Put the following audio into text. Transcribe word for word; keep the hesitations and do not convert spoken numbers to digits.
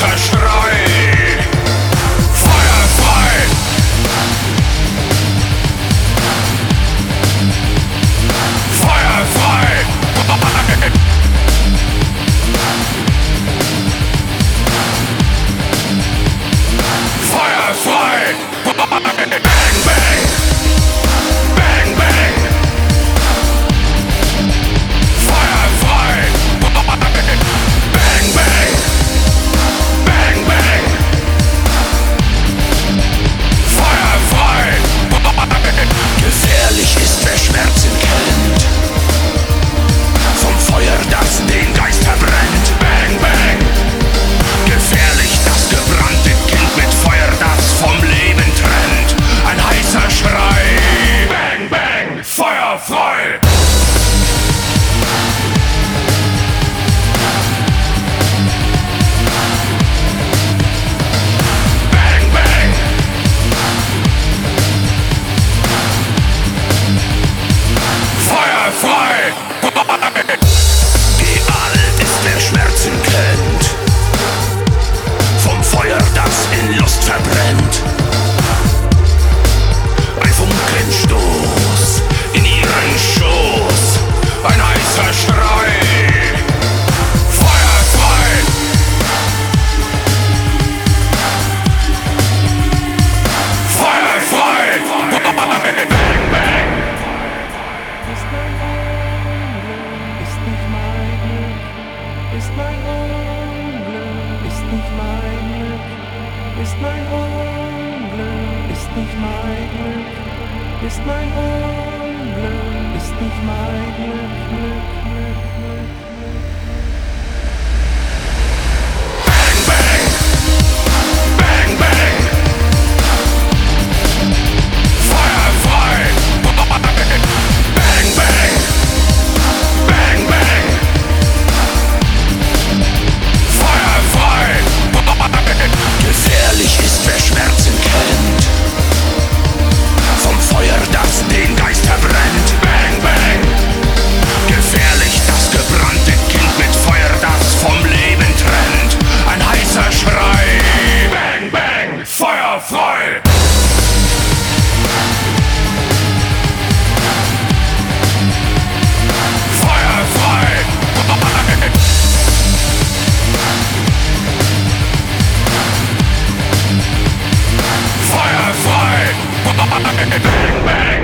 heißer Schrei. Feuer frei. Feuer frei. Feuer frei. Bang, bang. Bang, bang. Feuer frei. Bang, bang. Bang, bang. Feuer frei. Gefährlich ist, wer Schmerzen kennt. Vom Feuer, das den Geist verbrennt. Bang, bang. Gefährlich das gebrannte Kind mit Feuer, das vom Leben trennt. Ein heißer Schrei. Bang, bang. Feuer frei. Bang, bang. Feuer frei. Geahnt ist, wer Schmerzen kennt. Vom Feuer, das in Lust verbrennt. Ein Funkenstoß in ihren Schoß. Ein heißer Schrei. Feuer frei. Feuer frei. Bang, bang. Ist mein Unglück, ist nicht mein Glück. Ist mein Unglück, ist nicht mein Glück. Ist mein Unglück, ist nicht mein Glück. Ist mein Unglück, ist nicht mein Glück, Glück, Glück, Glück, Glück. Bang, bang. Bang, bang. Feuer frei. Bang, bang. Bang, bang. Feuer frei. Gefährlich ist, wer Schmerzen kennt. Vom Feuer, das den Geist verbrennt. Bang, bang. Gefährlich das gebrannte Kind mit Feuer, das vom Leben trennt. Ein heißer Schrei. Bang, bang. Feuer frei. Feuer frei. Feuer frei. Bang, bang.